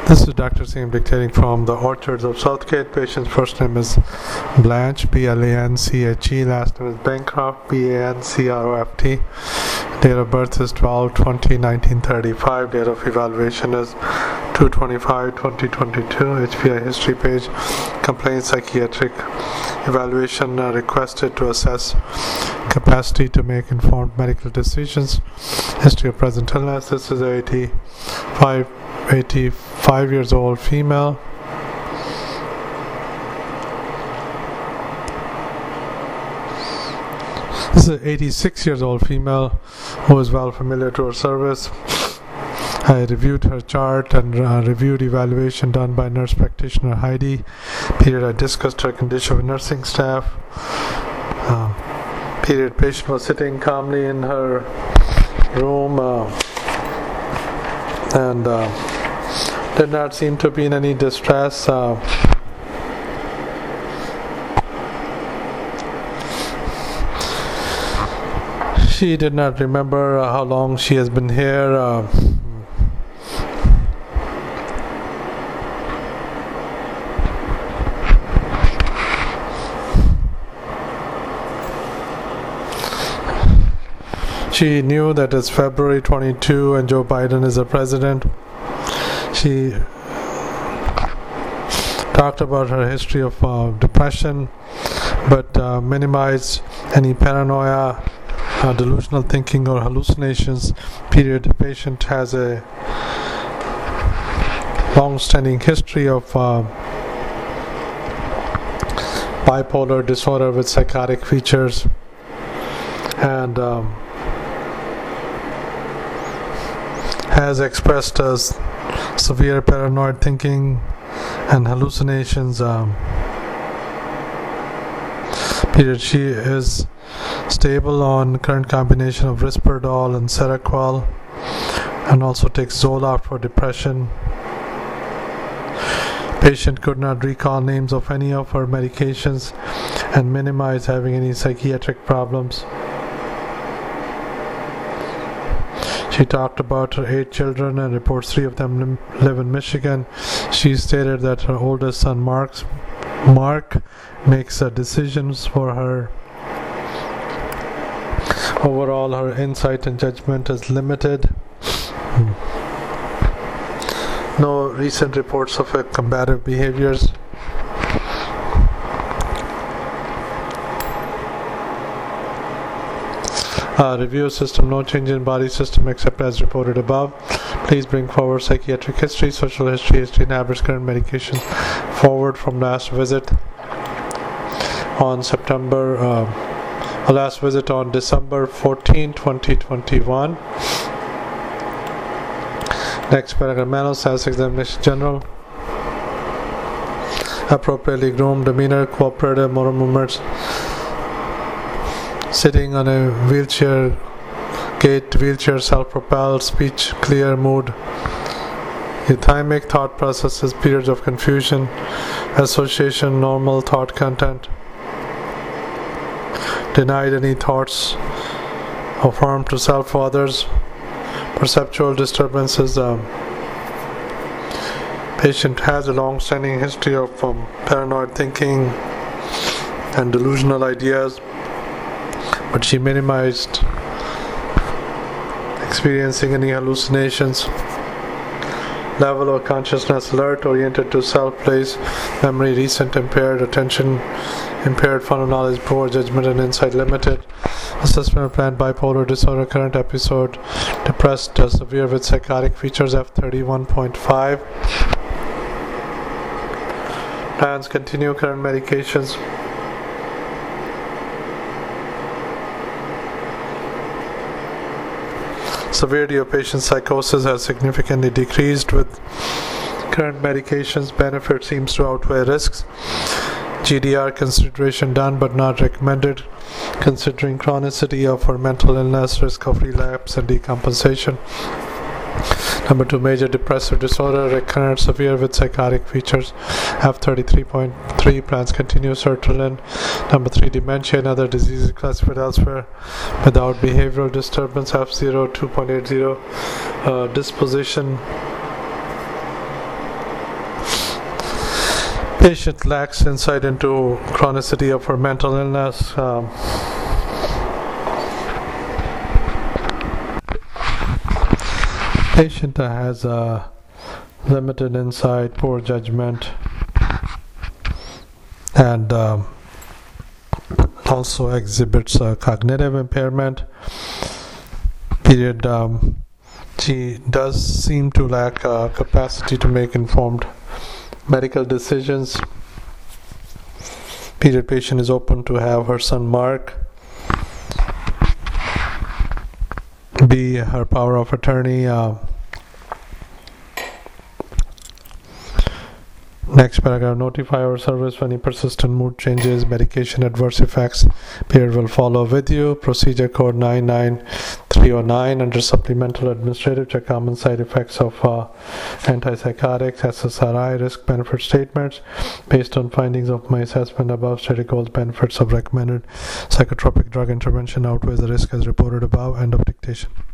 This is Dr. Singh dictating from the Orchards of Southgate. Patient's first name is Blanche, B-L-A-N-C-H-E. Last name is Bancroft, B-A-N-C-R-O-F-T. Date of birth is 12/20/1935. Date of evaluation is 2/25/2022. HPI history page. Complaint psychiatric evaluation requested to assess capacity to make informed medical decisions. History of present illness. This is 85 years old female. This is an 86 years old female who is well familiar to our service. I reviewed her chart and reviewed evaluation done by nurse practitioner Heidi. Period, I discussed her condition with nursing staff. Period, patient was sitting calmly in her room and did not seem to be in any distress. She did not remember how long she has been here. She knew that it's February 22 and Joe Biden is the president. She talked about her history of depression, but minimized any paranoia, delusional thinking or hallucinations. Period. The patient has a long-standing history of bipolar disorder with psychotic features, and has expressed as severe paranoid thinking and hallucinations. Period. She is stable on current combination of Risperdal and Seroquel, and also takes Zoloft for depression. Patient could not recall names of any of her medications and minimize having any psychiatric problems. She talked about her 8 children and reports 3 of them live in Michigan. She stated that her oldest son Mark makes decisions for her. Overall, her insight and judgment is limited. No recent reports of combative behaviors. Review system, no change in body system except as reported above. Please bring forward psychiatric history, social history and habits, current medication forward from last visit on December 14, 2021. Next paragraph, mental status examination general. Appropriately groomed demeanor, cooperative motor movements, sitting on a wheelchair, gait, wheelchair, self-propelled, speech clear, mood euthymic, thought processes, periods of confusion, association, normal thought content, denied any thoughts of harm to self or others, perceptual disturbances. Patient has a long-standing history of paranoid thinking and delusional ideas, but she minimized experiencing any hallucinations. Level of consciousness alert, oriented to self, place, memory recent, impaired, attention impaired, fun knowledge, poor judgment and insight limited. Assessment plan, bipolar disorder, current episode, depressed, severe with psychotic features, F31.5. Plans continue, current medications. Severity of patient's psychosis has significantly decreased with current medications. Benefit seems to outweigh risks. GDR consideration done but not recommended, considering chronicity of her mental illness, risk of relapse and decompensation. Number 2, major depressive disorder, recurrent, severe with psychotic features, F33.3. Plans continue, sertraline. Number 3, dementia and other diseases classified elsewhere without behavioral disturbance, F0 2.80. Disposition Patient lacks insight into chronicity of her mental illness. Patient has a limited insight, poor judgment, and also exhibits a cognitive impairment. Period. She does seem to lack capacity to make informed medical decisions. Period. Patient is open to have her son Mark be her power of attorney. Next paragraph, notify our service for any persistent mood changes, medication adverse effects. Period will follow with you. Procedure code 99309 under supplemental administrative check common side effects of antipsychotics, SSRI, risk benefit statements. Based on findings of my assessment above, study goals, benefits of recommended psychotropic drug intervention outweighs the risk as reported above. End of dictation.